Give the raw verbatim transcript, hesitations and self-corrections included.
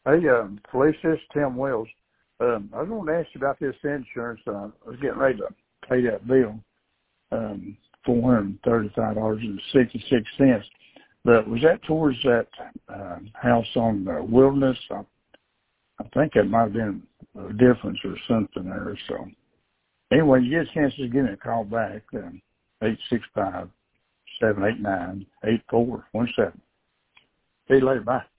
Hey, um, Felicia, this is Tim Wells. Um, I was going to ask you about this insurance. Uh, I was getting ready to pay that bill, um, four hundred thirty-five dollars and sixty-six cents. But was that towards that uh, house on uh, Wilderness? I, I think that might have been a difference or something there. So anyway, you get a chance to give me a call back, um, eight six five, seven eight nine, eight four one seven. See you later. Bye.